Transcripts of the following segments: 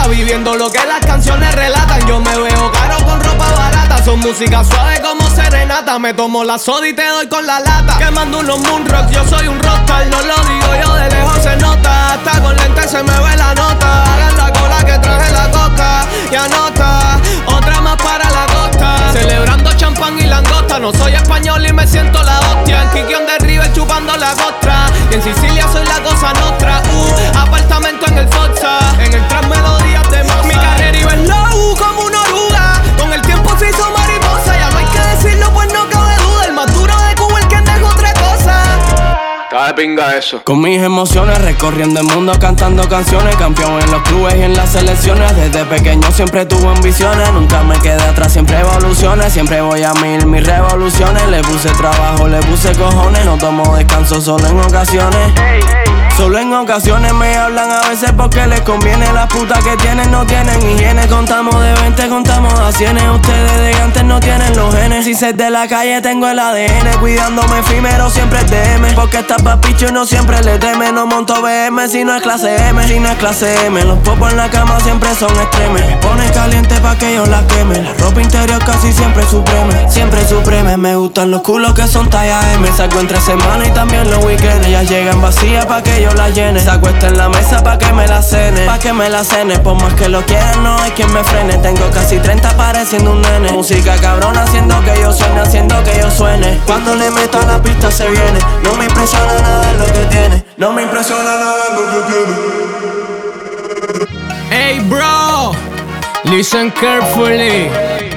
mata, viviendo lo que las canciones relatan. Yo me veo caro con ropa barata, son música suave como serenata. Me tomo la soda y te doy con la lata, quemando unos moonrocks, yo soy un rockstar. No lo digo yo, de lejos se nota, hasta con lentes se me ve la nota. Hagan la cola que traje la coca y anota, otra más para la costa. Celebrando champán y langosta, no soy español y me siento la hostia. En Kikion de River chupando la costra, y en Sicilia soy la cosa nostra. Apartamento en el Forza, en el tras melodías de Mozart. Mi carrera iba en low como una oruga, con el tiempo se hizo mariposa. Ya no hay que decirlo pues no cabe duda, el más duro de Cuba el que dejó otra cosa. Está de pinga eso. Con mis emociones recorriendo el mundo cantando canciones, campeón en los clubes y en las selecciones. Desde pequeño siempre tuve ambiciones, nunca me quedé atrás, siempre evoluciones. Siempre voy a mil, mis revoluciones. Le puse trabajo, le puse cojones, no tomo descanso solo en ocasiones. Solo en ocasiones me hablan a veces porque les conviene. Las putas que tienen no tienen higiene. Contamos de 20, contamos a 100. Ustedes de antes no tienen los genes. Si sé de la calle tengo el ADN. Cuidándome efímero siempre es DM. Porque está papicho y no siempre le teme. No monto BM si no es clase M. Si no es clase M, los popos en la cama siempre son extremes. Me pone caliente pa' que yo la queme. La ropa interior casi siempre supreme. Siempre supreme, me gustan los culos que son talla M. Saco entre semanas y también los weekends. Ellas llegan vacías pa' que yo la llene. Se acuesta en la mesa pa' que me la cene. Pa' que me la cene, por más que lo quieran no hay quien me frene. Tengo casi 30 pareciendo un nene. Música cabrona haciendo que yo suene, haciendo que yo suene. Cuando le meto a la pista se viene. No me impresiona nada de lo que tiene. No me impresiona nada de lo que tiene. Hey bro, listen carefully.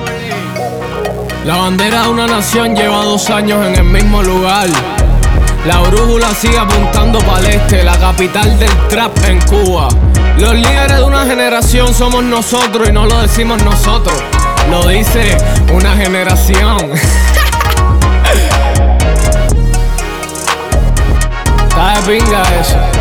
La bandera de una nación lleva 2 años en el mismo lugar. La brújula sigue apuntando para el este, la capital del trap en Cuba. Los líderes de una generación somos nosotros y no lo decimos nosotros, lo dice una generación. Está de pinga eso.